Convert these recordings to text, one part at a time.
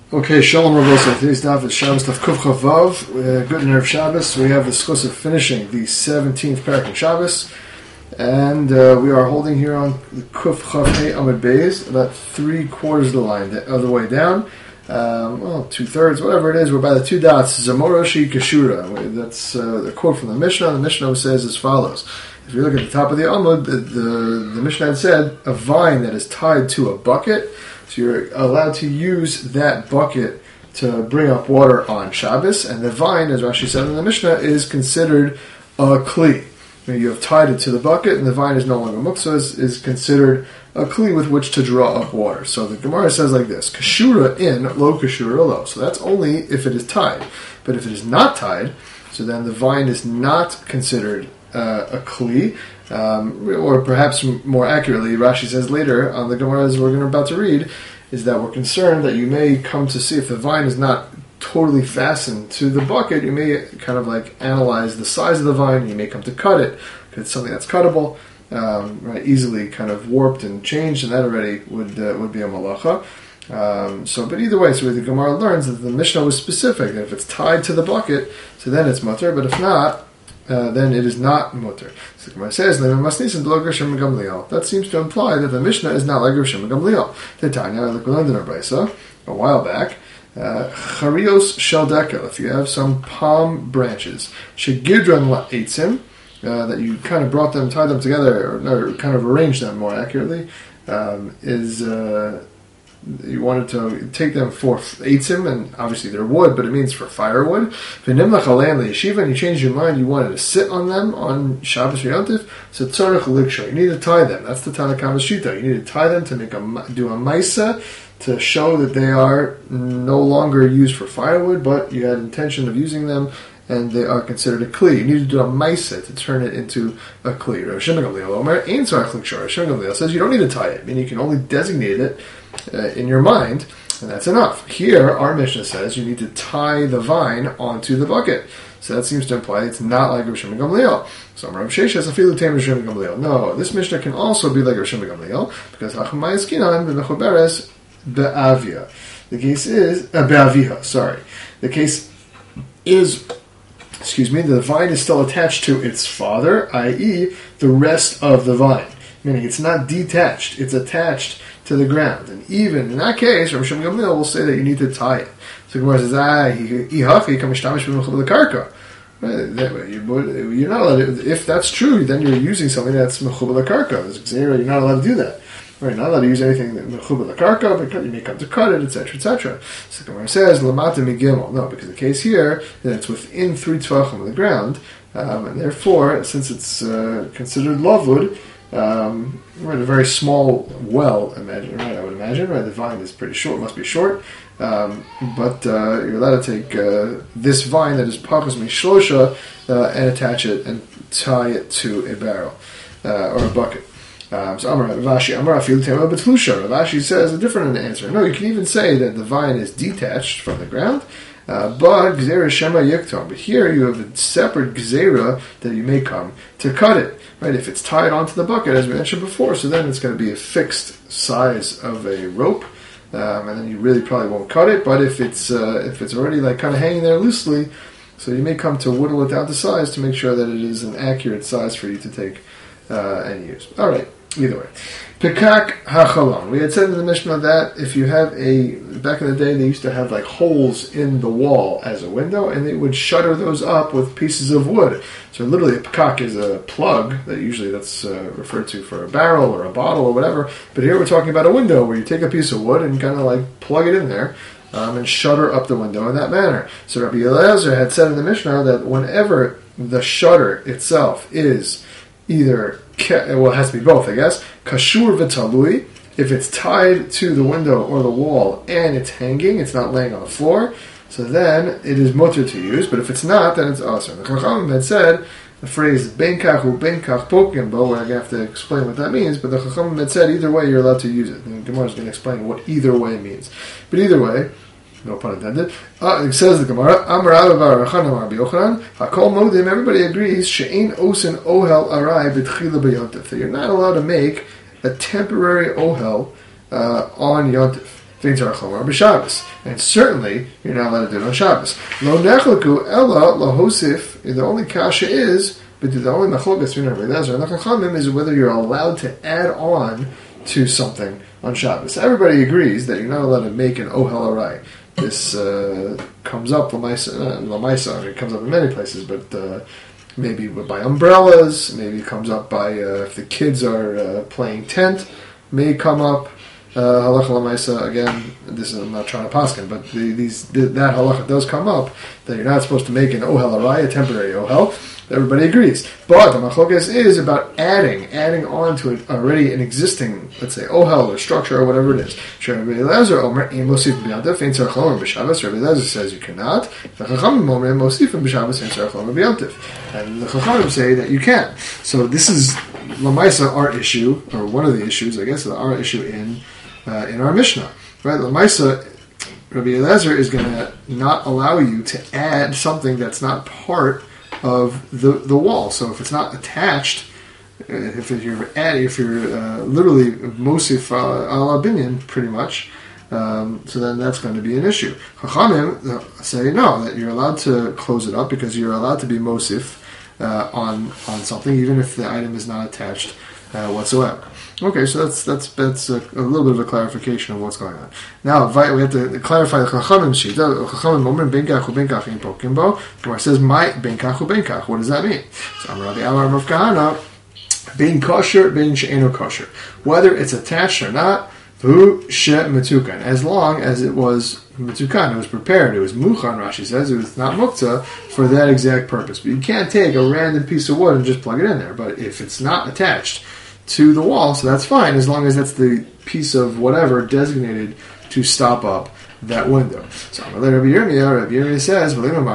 Okay, Shalom Rabbosai. Today's daf is Shabbos Daf Kuf Chavav. Good Erev Shabbos. We have the schus of finishing the 17th parak in Shabbos, and we are holding here on the Kuf Chav Hey Amud Beis, about 3/4 of the line, the other way down. 2/3, whatever it is. We're by the two dots. Zamoroshi Kashura. That's a quote from the Mishnah. The Mishnah says as follows. If you look at the top of the Amud, the Mishnah had said a vine that is tied to a bucket. So you're allowed to use that bucket to bring up water on Shabbos, and the vine, as Rashi said in the Mishnah, is considered a kli. You have tied it to the bucket, and the vine is no longer muktzah, is considered a kli with which to draw up water. So the Gemara says like this: kashura in, lo kashura lo. So that's only if it is tied. But if it is not tied, so then the vine is not considered a kli. Or perhaps more accurately, Rashi says later on the Gemara, as we're about to read, is that we're concerned that you may come to see if the vine is not totally fastened to the bucket, you may kind of like analyze the size of the vine, you may come to cut it, because it's something that's cuttable, right, easily kind of warped and changed, and that already would be a malacha. But either way, so the Gemara learns that the Mishnah was specific, that if it's tied to the bucket, so then it's mutter, but if not, then it is not mutter. So the Gemara says, that seems to imply that the Mishnah is not like Rav Shimon Gamliel. The Tanya, like we learned in our Brisa a while back, Charios Shaldekel, if you have some palm branches, Shegidron La'etzim, that you kind of brought them, tied them together, or kind of arranged them more accurately, you wanted to take them for eitzim, and obviously they're wood, but it means for firewood. Yeshiva, and you changed your mind, you wanted to sit on them on Shabbos or Yontif, so tzarech liksha, you need to tie them. That's the Tanna Kamma Shita. You need to tie them to do a maisa, to show that they are no longer used for firewood, but you had intention of using them, and they are considered a kli. You need to do a maisa to turn it into a kli. Rav Shimon Gamliel says you don't need to tie it. I mean, you can only designate it in your mind, and that's enough. Here, our Mishnah says you need to tie the vine onto the bucket. So that seems to imply it's not like Rav Shimon Gamliel. So Rav Sheshes afilu teim Rav Shimon Gamliel. No, this Mishnah can also be like Rav Shimon Gamliel, because hachamay eskinan v'mechoberes be'avia. The case is be'aviha. Sorry, the case is. The vine is still attached to its father, i.e., the rest of the vine. Meaning it's not detached, it's attached to the ground. And even in that case, Rav Shimon Gamliel will say that you need to tie it. So Gemara says, you're not allowed to, if that's true, then you're using something that's mechubel karka. You're not allowed to do that. Right, not allowed to use anything that mechubel karka, because you may come to cut it, etc., etc. So the Gemara says, lamata migimel. No, because the case here, that it's within 3 tvachim of the ground, and therefore, since it's considered lavud, right, a very small well, I would imagine, right, the vine is pretty short, must be short, but you're allowed to take this vine that is pachas mishlosha and attach it and tie it to a barrel or a bucket. So Amar Ravashi, Ravashi says a different answer. No, you can even say that the vine is detached from the ground, but Gzeira Shema Yiktom. But here you have a separate Gzeira that you may come to cut it. Right? If it's tied onto the bucket, as we mentioned before, so then it's going to be a fixed size of a rope, and then you really probably won't cut it. But if it's already like kind of hanging there loosely, so you may come to whittle it down to size to make sure that it is an accurate size for you to take and use. All right. Either way. Pekak hachalon. We had said in the Mishnah that if you have back in the day they used to have like holes in the wall as a window, and they would shutter those up with pieces of wood. So literally a pekak is a plug that usually that's referred to for a barrel or a bottle or whatever. But here we're talking about a window where you take a piece of wood and kind of like plug it in there and shutter up the window in that manner. So Rabbi Eliezer had said in the Mishnah that whenever the shutter itself is either, well, it has to be both, I guess, kashur v'talui, if it's tied to the window or the wall and it's hanging, it's not laying on the floor, so then it is mutter to use, but if it's not, then it's awesome. The Chachamim had said the phrase ben kach u ben kach pokim bo, we're going to have to explain what that means, but the Chachamim had said either way you're allowed to use it. And the Gemara is going to explain what either way means. But either way, no pun intended. It says the Gemara, Amar Avav Rachanan Rabbi Yochanan, Hakol Modim. Everybody agrees she'ein osin ohel arai b'tchila b'yontif, that you're not allowed to make a temporary ohel on yontif. And certainly, you're not allowed to do it on Shabbos. Lo nechlaku ella lahosif. The only kasha is, but the only machlokas between Rabbi Eliezer and the Chachamim is whether you're allowed to add on to something on Shabbos. Everybody agrees that you're not allowed to make an ohel arai. This comes up lamaisa. It comes up in many places, but maybe by umbrellas. Maybe it comes up by if the kids are playing tent. May come up. Halacha lamaisa, again, this is, I'm not trying to paskin, but that halacha does come up, that you're not supposed to make an ohel arai, a temporary ohel. Everybody agrees. But the machlokas is about adding on to it already an existing, let's say, ohel or structure or whatever it is. Rabbi Eliezer says you cannot. The and the Chachamim say that you can. So this is Lamaisa, our issue, or one of the issues, I guess, our issue in our Mishnah. Right? Lamaisa, Rabbi Eliezer is going to not allow you to add something that's not part of the wall. So if it's not attached, if you're literally Mosif al binyan, pretty much, so then that's going to be an issue. Chachamim say no, that you're allowed to close it up because you're allowed to be Mosif on something, even if the item is not attached whatsoever. Okay, so that's a little bit of a clarification of what's going on. Now we have to clarify the Chachamim sheet. Chachamim omer benkach ubenkach in pokimbo. Gemara says my benkach ubenkach. What does that mean? So Amar Rabbi Amar Rav Kahana, bein kosher, bein she'eno kosher. Whether it's attached or not, v'hu she metukan. As long as it was metukan, it was prepared, it was muchan. Rashi says it was not muktzah for that exact purpose. But you can't take a random piece of wood and just plug it in there. But if it's not attached to the wall, so that's fine, as long as that's the piece of whatever designated to stop up that window. So Rabbi Yirmiyah says,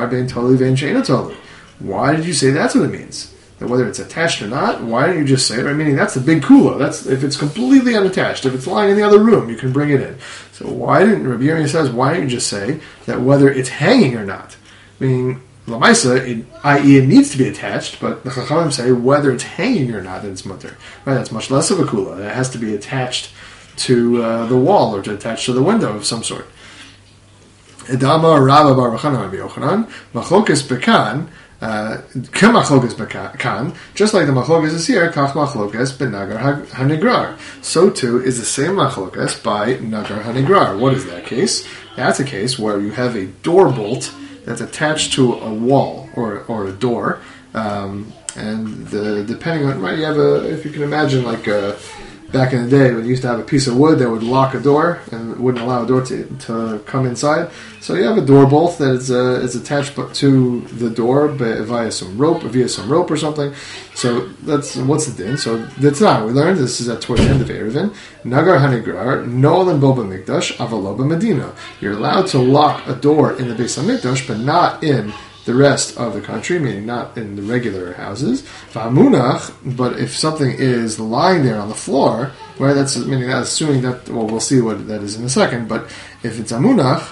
why did you say that's what it means? That whether it's attached or not, why don't you just say it? Right? Meaning that's the big kula. That's if it's completely unattached. If it's lying in the other room, you can bring it in. So why didn't Rabbi Yirmiyah says, why don't you just say that whether it's hanging or not? Meaning Lamaisa, i.e. it needs to be attached, but the Chachamim say whether it's hanging or not, then it's mutter. Right? That's much less of a kula. It has to be attached to the wall or to attach to the window of some sort. Edama Rabba Bar Bachana Rabbi Yochanan, Machlokas Bekan, Kemachlokas Bekan, just like the Machlokas is here, Kach Machlokas Benagar Hanigrar. So too is the same Machlokas by Nagar Hanigrar. What is that case? That's a case where you have a door bolt that's attached to a wall or a door, and depending on, right, you have if you can imagine, like back in the day when you used to have a piece of wood that would lock a door and wouldn't allow a door to come inside. So you have a door bolt that is attached to the door via some rope or something. So that's what's the din. So that's not. We learned this is towards the end of Eruvin. Nagar hanigrar nolan boba mikdash avaloba medina. You're allowed to lock a door in the Beis Hamikdash, but not in the rest of the country, meaning not in the regular houses. V'hamunach, but if something is lying there on the floor, right? That's meaning that assuming that. Well, we'll see what that is in a second. But if it's amunach,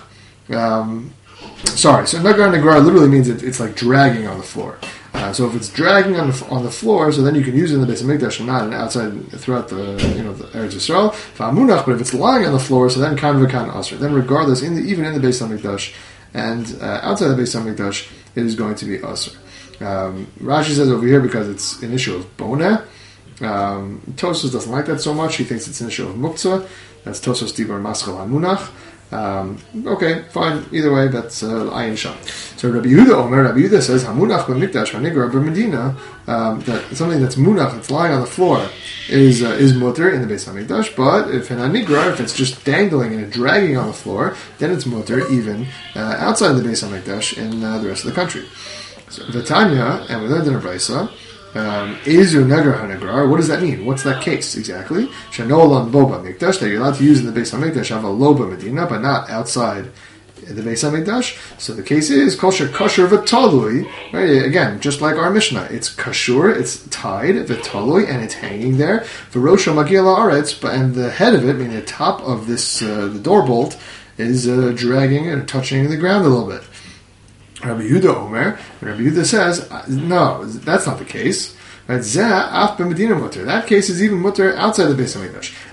so nagar negra literally means it's like dragging on the floor. So if it's dragging on the floor, so then you can use it in the Beis Hamikdash and not outside throughout the Eretz Yisrael. V'hamunach, but if it's lying on the floor, so then kan v'kan asr. Then regardless, even in the Beis Hamikdash and outside the Beis Hamikdash, it is going to be asr. Rashi says over here because it's an issue of boneh. Tosfos doesn't like that so much. He thinks it's an issue of muktzah. That's Tosfos Dibar Maschal Hamunach. Okay, fine. Either way, that's ayin sham. So Rabbi Yehuda says Hamunach b'mikdash hanigra b'medina, that something that's munach, that's lying on the floor, is mutter in the Beis Hamikdash. But if an hanigra, if it's just dangling and dragging on the floor, then it's mutter even outside the Beis Hamikdash in the rest of the country. So the Tanya, and we learned in a brisa, Ezu Nagar Hanagrar, what does that mean? What's that case exactly? Shanolan Boba Mikdash, that you're allowed to use in the Beis Hamikdash, have a Loba Medina, but not outside the Beis Hamikdash. So the case is kosher v'talui, right? Again, just like our Mishnah, it's kashur, it's tied v'talui, and it's hanging there. V'rosha Magia La'aretz, and the head of it, meaning the top of this the door bolt, is dragging and touching the ground a little bit. Rabbi Yehuda Omer, Rabbi Yehuda says, no, that's not the case. That case is even mutter outside the Beis Hamikdash.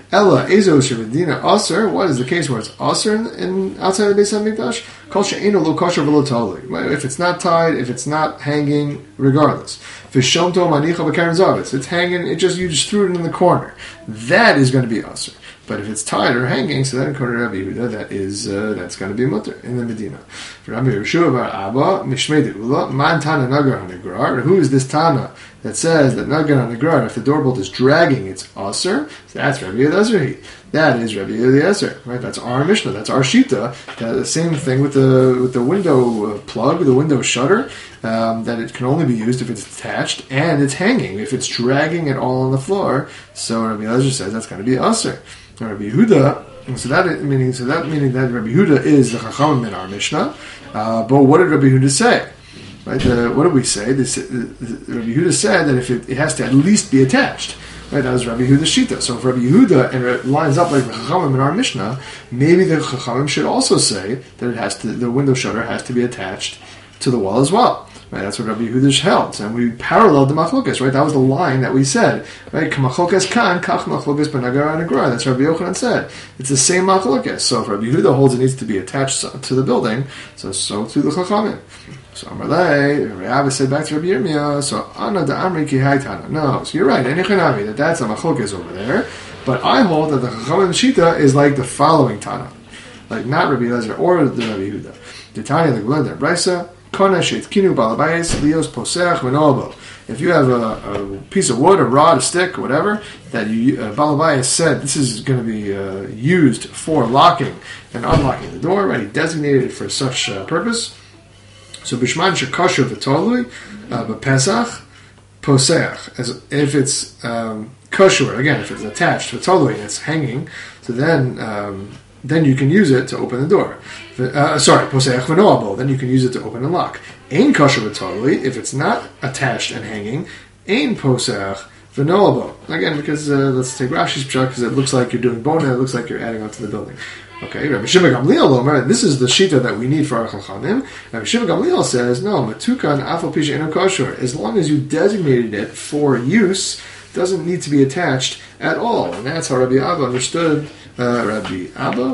Ella Ezos Medina Aser. What is the case where it's Aser in outside of the Beis Hamikdash? Kol she'einu lo kosher v'lo tali. If it's not tied, if it's not hanging, regardless. V'shomto manicha b'karen zavis. It's hanging. You just threw it in the corner. That is going to be Aser. But if it's tied or hanging, so then according to Rabbi Yehuda, that's going to be mutter in the Medina. For Rabbi Yehoshua bar Abba Mishmei Deula Man Tana Nagar HaNegrar. Who is this Tana that says that Nagar HaNegrar, if the doorbolt is dragging, it's Aser? So that's Rabbi Eliezer. That is Rabbi Eliezer, right? That's our Mishnah. That's our Shita. The same thing with the window plug, the window shutter. That it can only be used if it's attached and it's hanging. If it's dragging it all on the floor, so Rabbi Eliezer says that's going to be Aser. Rabbi Yehuda, so that meaning that Rabbi Yehuda is the Chachamim in our Mishnah. But what did Rabbi Yehuda say? Right? What did we say? Rabbi Yehuda said that if it has to at least be attached. Right? That was Rabbi Yehuda's Shita. So if Rabbi Yehuda and it lines up like the Chachamim in our Mishnah, maybe the Chachamim should also say that the window shutter has to be attached to the wall as well. Right, that's what Rabbi Yehuda held, and we paralleled the machlokas. Right, that was the line that we said. Right, machlokas kan kach machlokas b'nagar ha'negra. That's what Rabbi Yochanan said. It's the same machlokas. So if Rabbi Yehuda holds it needs to be attached to the building, so to the chachamim. So Amalei, Rabbi Abba said back to Rabbi Yirmiyah. So Ana da Amri ki haytana. No, so you're right. That's a machlokas over there. But I hold that the chachamim shita is like the following Tana, like not Rabbi Eliezer or the Rabbi Yehuda. The Tanya the Gulad Brisa. If you have a piece of wood, a rod, a stick, whatever, that Balabayas said this is going to be used for locking and unlocking the door, right? He designated it for such purpose. So Bishman Shekasher V'Tolui B'Pesach Poseach. As if it's kosher, again, if it's attached V'Tolui and it's hanging, so then you can use it to open the door. Poseach v'noabo. Then you can use it to open and lock. Ein kosher v'totally. If it's not attached and hanging, ein poseach v'noabo. Again, because let's take Rashi's pshat because it looks like you're doing bona. It looks like you're adding on to the building. Okay, Rabbi Shimon Gamliel Omer. This is the shita that we need for our chachamim. Rabbi Shimon Gamliel says no. Matukan afal pisha eno kosher. As long as you designated it for use, doesn't need to be attached at all. And that's how Rabbi Abba understood. Rabbi Abba.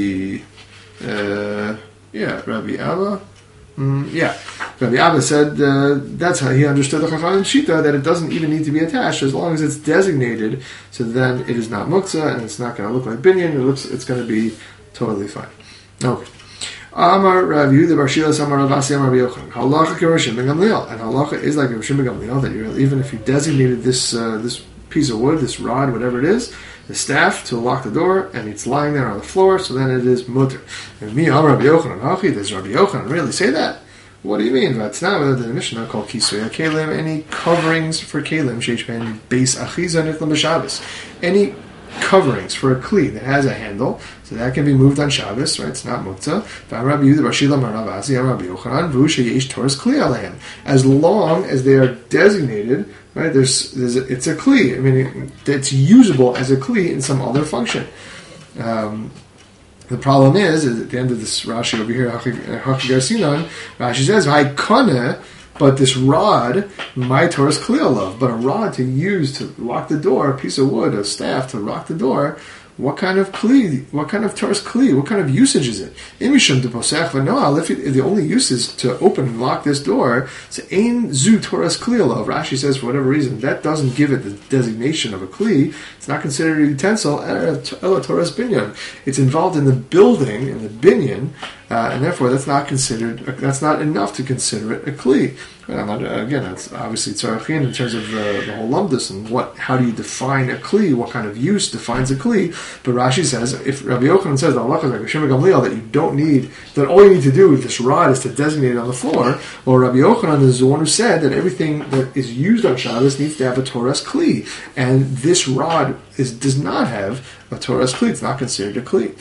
Rabbi Abba said that's how he understood the Chachamim Shita, that it doesn't even need to be attached as long as it's designated. So then it is not muktzah and it's not going to look like binyan. It's going to be totally fine. Okay. Amar Rabbi Yehuda bar Shila Amar Rav Asi Amar Rabbi Yochanan. Halacha k'Rav Shimon Gamliel, and halacha is like Rav Shimon Gamliel that even if you designated this piece of wood, this rod, whatever it is, the staff to lock the door, and it's lying there on the floor, so then it is mutter. And me, Amar Rabbi Yochanan, Hachi, does Rabbi Yochanan really say that? What do you mean? That's not the Mishnah called Kisui Kalim. Any coverings for Kalim, Sheichben Beis Achiza Nitlam B'Shabbos. Any coverings for a kli that has a handle, so that can be moved on Shabbos, right? It's not muktzah. As long as they are designated, right? It's a kli. I mean, it's usable as a kli in some other function. The problem is at the end of this Rashi over here, Hachigar Sinan, Rashi says, "V'haikane." But this rod, my Torah's kliyalav, but a rod to use to lock the door, a piece of wood, a staff to lock the door, what kind of kli, what kind of Torah's kli, what kind of usage is it? If the only use is to open and lock this door, so ein zu Torah's kliyalav. Rashi says for whatever reason, that doesn't give it the designation of a kli. It's not considered a utensil, ela Torah's binyan. It's involved in the building, in the binyan, and therefore that's not enough to consider it a kli. Again, that's obviously tzarachin in terms of the whole lumdus and how do you define a kli? What kind of use defines a kli? But Rashi says, if Rabbi Yochanan says that you don't need, that all you need to do with this rod is to designate it on the floor, well, Rabbi Yochanan is the one who said that everything that is used on Shabbos needs to have a Torah's kli, and this rod does not have a Torah's kli. It's not considered a kli.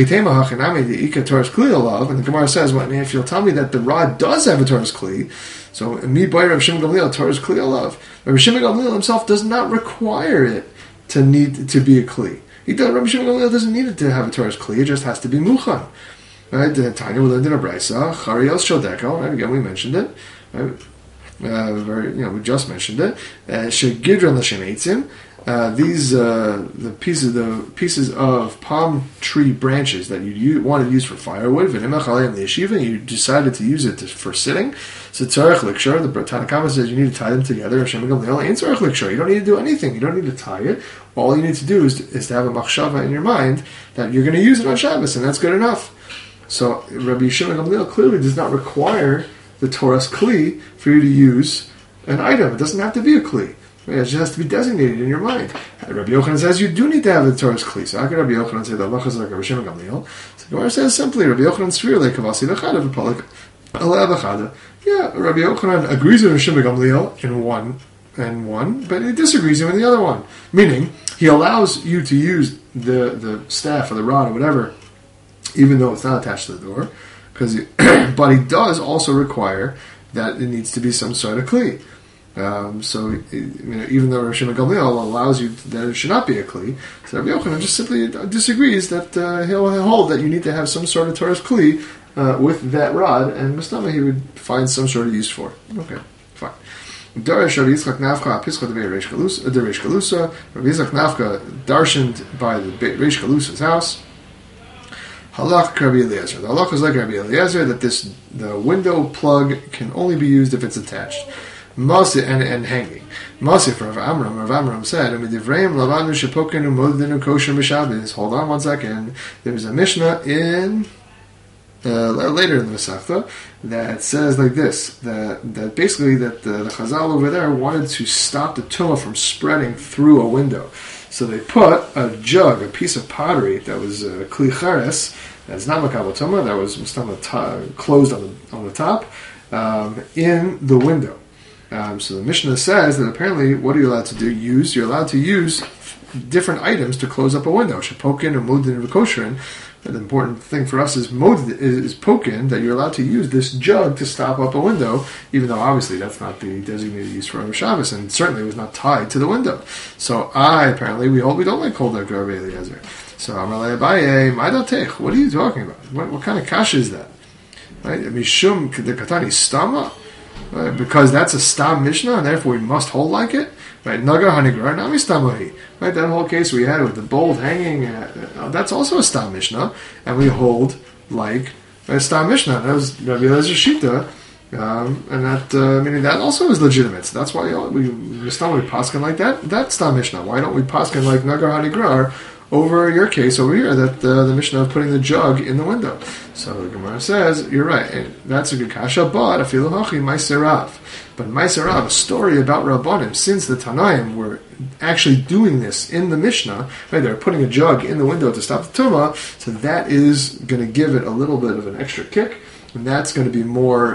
And the Gemara says, well, if you'll tell me that the rod does have a Torah's kli, so mi by Rav Shimon Gamliel, Torah's kli alav. Rav Shimon Gamliel himself does not require it to need to be a kli. Rav Shimon Gamliel doesn't need it to have a Torah's kli. It just has to be muchan. Right? The Tanya we learned in a brisa. Chariel Shodeko. Right? Again, we mentioned it. Right? We just mentioned it. Shegidron l'shem eitzim. the pieces of palm tree branches that you want to use for firewood, you decided to use it for sitting. So tzarech likshor, the Tanakama says you need to tie them together. You don't need to do anything. You don't need to tie it. All you need to do is to have a machshava in your mind that you're going to use it on Shabbos, and that's good enough. So Rabbi Shimon Gamliel clearly does not require the Torah's kli for you to use an item. It doesn't have to be a kli. It just has to be designated in your mind. Rabbi Yochanan says you do need to have the Torah's kli. So how can Rabbi Yochanan say that Allah is like Rabbi Shimon Gamliel? So the Gemara says simply, Rabbi Yochanan svir lekavasi lechada v'palik aleh b'chada. Yeah, Rabbi Yochanan agrees with Rabbi Shimon Gamliel in one, but he disagrees with the other one. Meaning, he allows you to use the staff or the rod or whatever, even though it's not attached to the door, but he does also require that it needs to be some sort of kli. So, even though Rabbi Shimon Gamliel allows you that it should not be a kli, so Rabbi Yochanan just simply disagrees that he'll hold that you need to have some sort of Torah's kli with that rod, and Mustama he would find some sort of use for it. Okay, fine. Darish Rabbi Yitzchak Nafka Pischa de Reish Galusa. Rabbi Yitzchak Nafka darshaned by the Reish Galusa's house. Halach Rabbi Eliezer. The halach is like Rabbi Eliezer that the window plug can only be used if it's attached. Masi and hanging. Masi for Rav Amram. Rav Amram said, hold on 1 second. There's a Mishnah in later in the Masechta that says like this, that basically that the Chazal over there wanted to stop the tumah from spreading through a window. So they put a jug, a piece of pottery that was kli cheres, that's not makabel tumah, that was closed on the top, in the window. So the Mishnah says that apparently, what are you allowed to do? You're allowed to use different items to close up a window. Shepokin or modin or kosherin. The important thing for us is pokin, that you're allowed to use this jug to stop up a window, even though obviously that's not the designated use for Rosh Shabbos, and certainly it was not tied to the window. So we don't like hold that Rabbi Eliezer. So Amalei Abaye, Maidatech, what are you talking about? What kind of kasha is that? Right? Mishum the katani stama, because that's a stam mishnah, and therefore we must hold like it. Right, Nagar Hanigrar Nami Stamahi. Right, that whole case we had with the bolt hanging, that's also a Stam Mishnah, and we hold like a Stam Mishnah. That was Rabbi Eliezer Shita, and that meaning that also is legitimate. So that's why we paskin like that. That's Stam Mishnah. Why don't we paskin like Nagar Hanigrar over your case over here, that the Mishnah of putting the jug in the window? So the Gemara says, you're right, and that's a good kasha, but afilu hachi ma'aserav. But ma'aserav, a story about Rabbanim, since the Tanaim were actually doing this in the Mishnah, right, they're putting a jug in the window to stop the tumah, so that is going to give it a little bit of an extra kick, and that's going to be more,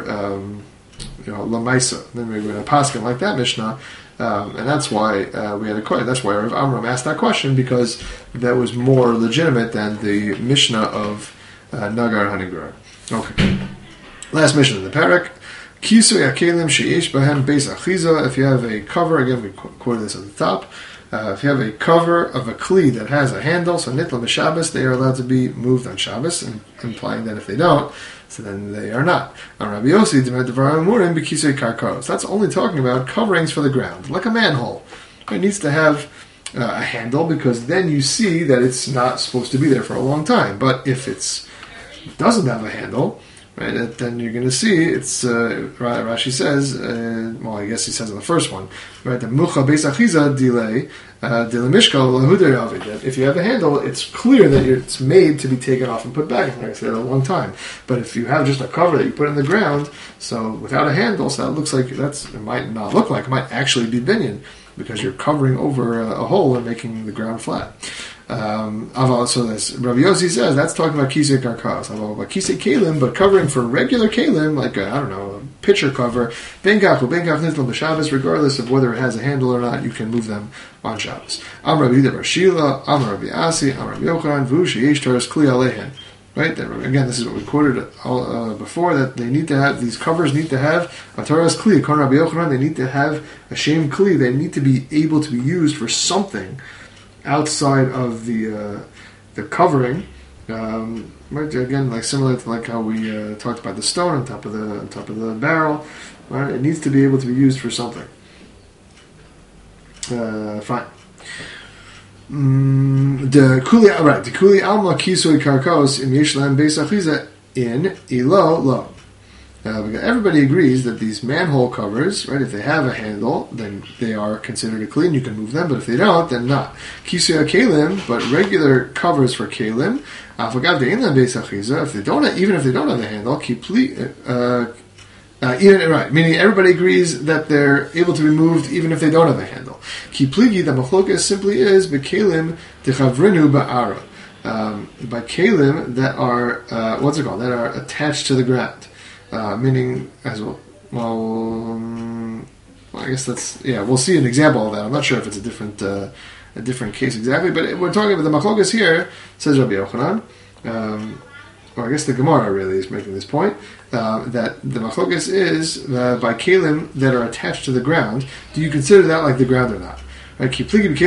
lamaisa. Then we're going to paskin like that Mishnah, and that's why we had a question. That's why Rav Amram asked that question, because that was more legitimate than the Mishnah of Nagar Hanigrar. Okay. Last Mishnah in the parak. Kisui akelim sheish bahem beis achiza. If you have a cover, again we quoted this at the top. If you have a cover of a kli that has a handle, so nitla b'Shabbos, they are allowed to be moved on Shabbos, and implying that if they don't, so then they are not. Rabbi Yossi demed devarim murim b'kisui karkaros. That's only talking about coverings for the ground, like a manhole. It needs to have a handle, because then you see that it's not supposed to be there for a long time. But if it doesn't have a handle, right, then you're going to see it's Rashi says, I guess he says on the first one, right, the mucha beis achiza delay mishkal lahuder avid. That if you have a handle, it's clear that it's made to be taken off and put back. It's like I said, a long time. But if you have just a cover that you put in the ground, so without a handle, so that looks like it might not look like, it might actually be binyan, because you're covering over a hole and making the ground flat. So this Rabbi Yossi says that's talking about kisei karkas, about kisei kalim, but covering for regular kalim, like a pitcher cover, benkach nitl b'Shabbos, regardless of whether it has a handle or not, you can move them on Shabbos. Am Rabbi Yehuda bar Shila, Am Rabbi Asi, Am Rabbi Yochanan, v'hu sheyesh toras kli alehen. Right? Again, this is what we quoted before, that they need to have, these covers need to have a Torah's kli, Kon Rabbi Yochanan, they need to have a shem kli, they need to be able to be used for something outside of the covering. Right? Again, like similar to like how we talked about the stone on top of the barrel. Right? It needs to be able to be used for something. Fine. The kuli alma kisui karkos im yishlam beis achiza in ilo lo. Because everybody agrees that these manhole covers, right, if they have a handle, then they are considered a kli, and you can move them, but if they don't, then not. Kisui kalim, but regular covers for kalim, afagav de'inlam beis achiza, if they don't, even if they don't have a handle, meaning everybody agrees that they're able to be moved even if they don't have a handle. Ki pligi, the machlokas simply is bekalim dechavrinu ba'ara. By kalim that are that are attached to the ground, meaning as well. I guess we'll see an example of that. I'm not sure if it's a different case exactly, but we're talking about the machlokas here. Says Rabbi Yochanan. Or I guess the Gemara really is making this point, that the machlokas is by kalim that are attached to the ground. Do you consider that like the ground or not? Right? Do we have a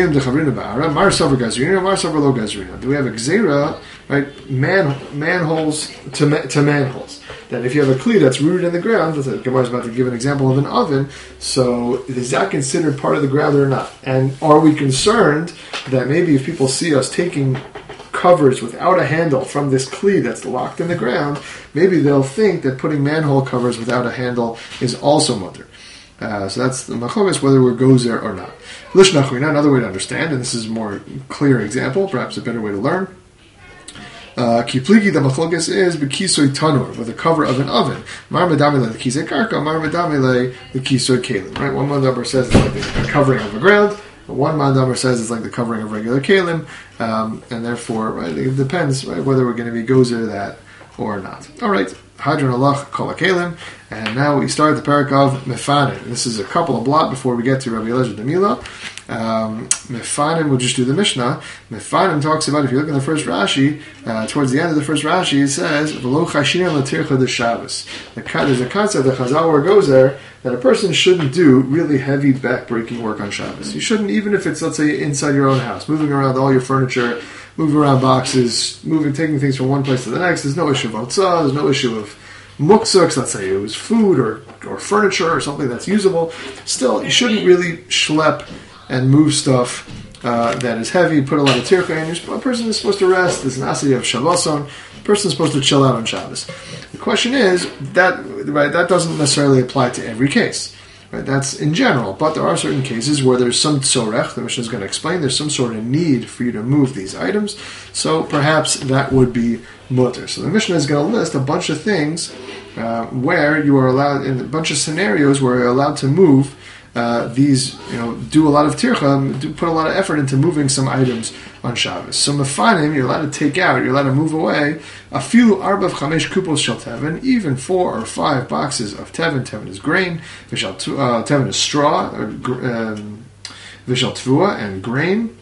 gzeira, right? Manholes to manholes. That if you have a kli that's rooted in the ground, the Gemara is about to give an example of an oven. So is that considered part of the ground or not? And are we concerned that maybe if people see us taking covers without a handle from this kli that's locked in the ground, maybe they'll think that putting manhole covers without a handle is also mutter. So that's the machlokas, whether it goes there or not. Lishnachwina, another way to understand, and this is a more clear example, perhaps a better way to learn. Kipligi, the machlokas is b'kisoy tanur, with a cover of an oven. Mar medamile the kisei karka, mar medamile the kisoy kalim. Right, one mandaber says it's like the covering of the ground. One mandaber says it's like the covering of regular kalim, and therefore, right, it depends, right, whether we're going to be gozer that or not. All right, hadron alach kol kalim, and now we start the parak of mefanim. This is a couple of blot before we get to Rabbi Eliezer Demila. Mefanim, we'll just do the Mishnah. Mefanim talks about, if you look in the first Rashi, towards the end of the first Rashi, it says, V'lo chashina l'tircha de Shabbos. There's a concept that Chazal where goes there, that a person shouldn't do really heavy back-breaking work on Shabbos. You shouldn't, even if it's, let's say, inside your own house, moving around all your furniture, moving around boxes, taking things from one place to the next. There's no issue of otzah, there's no issue of muktzuk, let's say it was food or furniture or something that's usable. Still, you shouldn't really schlep and move stuff that is heavy, put a lot of tircha in. A person is supposed to rest. There's an asiyah of shabboson. A person is supposed to chill out on Shabbos. The question is, that doesn't necessarily apply to every case. Right? That's in general, but there are certain cases where there's some tzorech, the Mishnah is going to explain, there's some sort of need for you to move these items, so perhaps that would be mutter. So the Mishnah is going to list a bunch of things where you are allowed, in a bunch of scenarios where you're allowed to move these, do a lot of tircha, put a lot of effort into moving some items on Shabbos. So mefanim, you're allowed to take out, you're allowed to move away, afilu arba chamesh kupos shel teven, even 4 or 5 boxes of teven. Teven is grain, teven is straw, vishal tvua, and grain.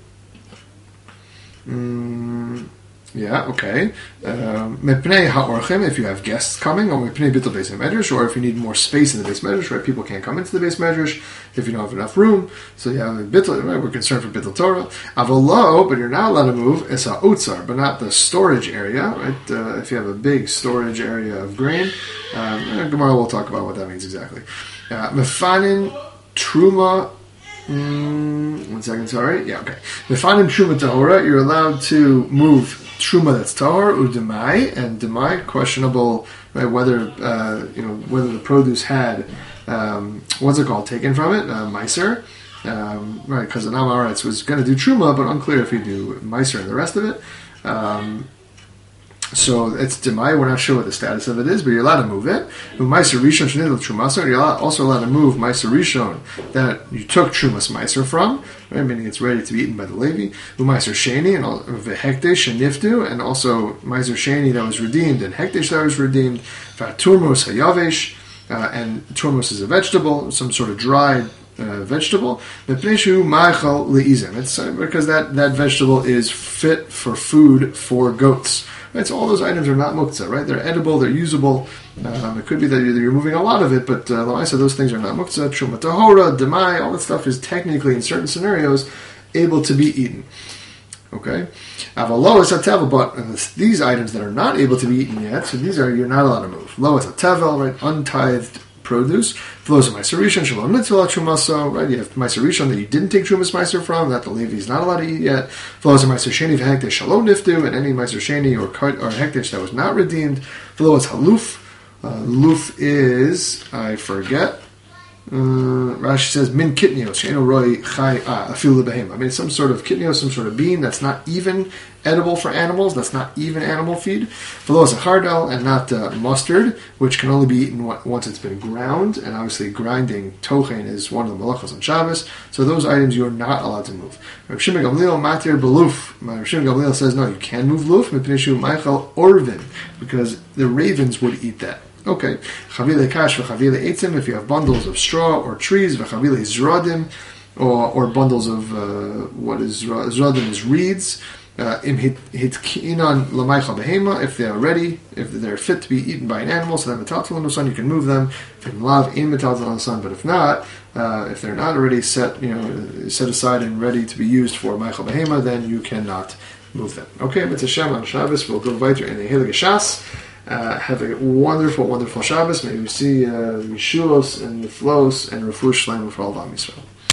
Yeah, okay. Mepnei ha'orchim, if you have guests coming, or mepnei bittul beis medrash, or if you need more space in the beis medrash, right? People can't come into the beis medrash if you don't have enough room. So you have a bittul, right? We're concerned for bittul Torah. Avolo, but you're not allowed to move, is ha'otzar, but not the storage area, right? If you have a big storage area of grain, Gemara will talk about what that means exactly. Mefanin truma. 1 second, sorry. Yeah, okay. Mefanim truma tahora, you're allowed to move truma that's tahor, udemai, and demai, questionable, right, whether the produce had taken from it, meiser, right, because the Namaretz was going to do truma, but unclear if he do meiser and the rest of it. So it's demai. We're not sure what the status of it is, but you're allowed to move it. Meiser rishon shenidel trumasa. You're also allowed to move meiser rishon that you took trumas meiser from, right? Meaning it's ready to be eaten by the Levi. Meiser sheni and vehekdesh and niftu, and also meiser sheni that was redeemed and hekdesh that was redeemed. Turmos hayavesh, and turmos is a vegetable, some sort of dried vegetable. It's because that vegetable is fit for food for goats. Right, so all those items are not muktzah, right? They're edible, they're usable. It could be that you're moving a lot of it, but l'maisa, those things are not muktzah. Truma tahora, demai, all that stuff is technically, in certain scenarios, able to be eaten. Okay? Avalo is a tevel, but these items that are not able to be eaten yet, so these are, you're not allowed to move. Lo is a tevel, right? Untithed produce. Flows of Meiser Rishon, Shalom Mitzvah Trumaso, right? You have Meiser Rishon that you didn't take Trumas Meiser from, that the Levi is not allowed to eat yet. Flows of Meiser Sheni V'Hekdesh Shalom Niftu, and any Meiser Sheni or Hekdesh that was not redeemed. Flows Haluf. Luf is, I forget. Rashi says min kitnios she'eno roi chai afilu lebehema. I mean, some sort of kitnios, some sort of bean that's not even edible for animals. That's not even animal feed. Below is a chardal and not mustard, which can only be eaten once it's been ground. And obviously, grinding tochen is one of the malachos on Shabbos. So those items you are not allowed to move. Rav Shimon Gamliel matir beluf. Rav Shimon Gamliel says no, you can move luf mipnishu meichel orvin, because the ravens would eat that. Okay, chavile kash v'chavile eitzim, if you have bundles of straw or trees, v'chavile zradim, or bundles of what is zradim is reeds. Im hitkinan lamaycha behema, if they are ready, if they're fit to be eaten by an animal, so then metaltal on the sun, you can move them. If in lav in metaltal on the sun, but if not, if they're not already set aside and ready to be used for maycha behema, then you cannot move them. Okay, Mitzvah Shem on Shabbos. We'll go weiter in the Hilig Shas. Have a wonderful, wonderful Shabbos. May we see Yeshuos and the Flos and Refuah Shleima for all of Am Yisrael.